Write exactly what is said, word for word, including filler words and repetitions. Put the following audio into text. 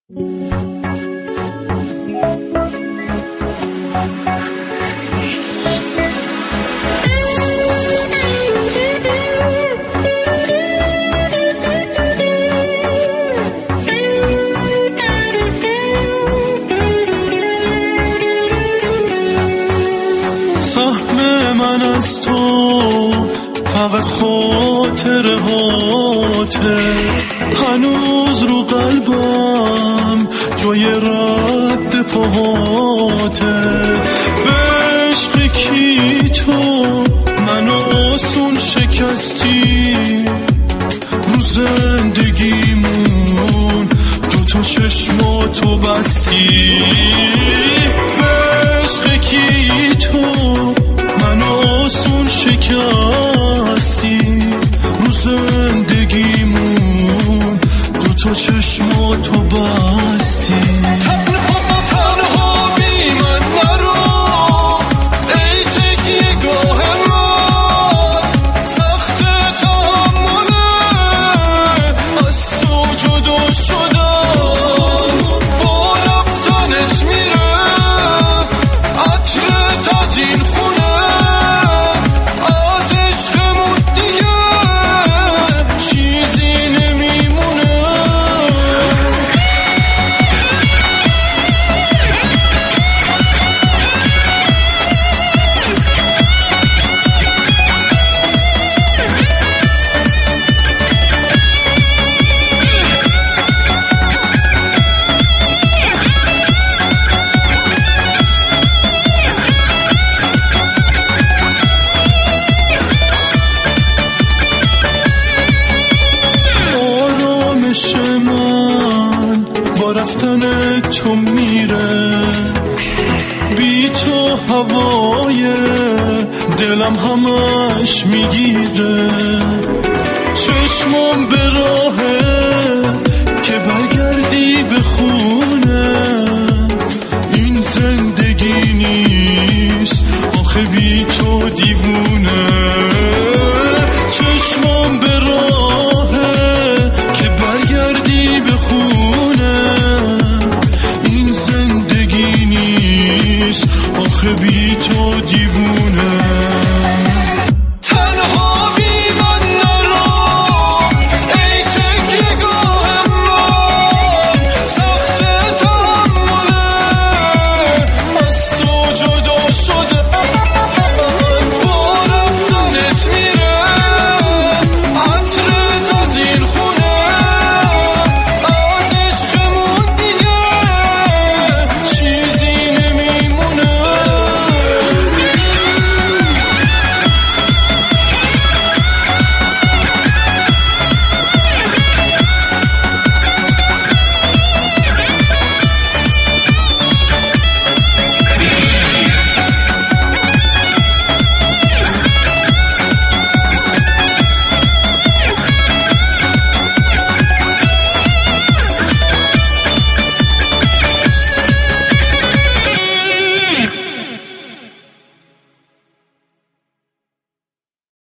سهم من از تو فقط خاطره هاته، هنوز رو قلبم جای رد پاهاته. به عشق کی تو منو آسون شکستی، رو زندگیمون دوتا چشماتو بستی. به عشق کی تو منو آسون شکستی، رو زندگیمون دوتا چشماتو بستی. تنها تنها بی من نرو، ای تکیه گاه من، سخت تحمله از تو جدا شدم. با رفتنت میره عطرت از این خونه، از عشقمون دیگه چیزی نمیمونه. آرامش من با رفتن تو میره، بی تو هوای دلم همش میگیره. چشمم به راه